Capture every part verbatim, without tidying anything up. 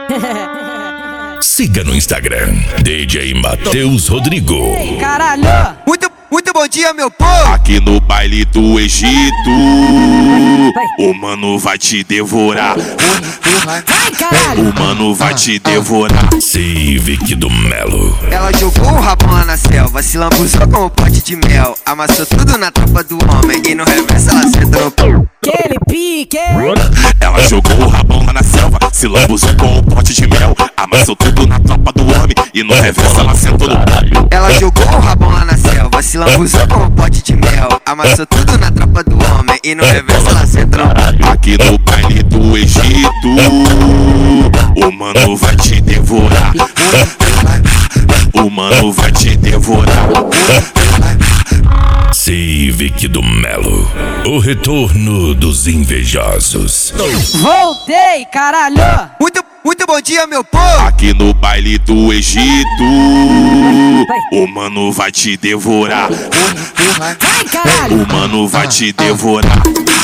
Siga no Instagram, D J Matheus Rodrigo. Ei, caralho! Muito, muito bom dia, meu povo! Aqui no baile do Egito, o mano vai te devorar. Vai, caralho! O mano vai te devorar. Civic do Melo. Ela jogou o rabão lá na selva, se lambuzou com o pote de mel. Amassou tudo na tropa do homem e no reverso ela sentou. Aquele pique! Ela jogou o rabão lá na selva, se lambuzou com o pote de mel. Amassou tudo na tropa do homem e no reverso ela sentou no pau. Ela jogou o rabão lá na selva, se lambuzou com o pote de mel. Amassou tudo na tropa do homem e no reverso ela sentou. Aqui no baile do Egito, o mano vai te devorar. O mano vai te devorar. Civic do Melo. O retorno dos invejosos. Voltei, caralho! Muito, muito bom dia, meu povo! Aqui no baile do Egito, o mano vai te devorar. Vai, caralho! O mano vai te devorar.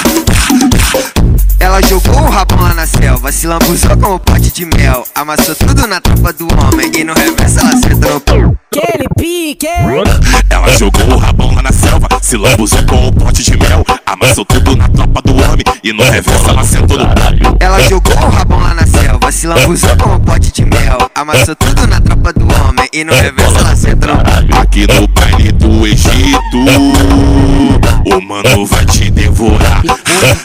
Ela jogou o rabão lá na selva, se lambuzou com o pote de mel. Amassou tudo na tropa do homem e no reverso ela sentou. Aquele pique! Ela jogou o rabão lá na selva, se lambuzou com o pote de mel. Amassou tudo na tropa do homem e no reverso ela sentou no pau. Ela jogou o rabão lá na selva, se lambuzou com o pote de mel. Amassou tudo na tropa do homem e no reverso ela sentou. Aqui no baile do Egito, o mano vai te devorar.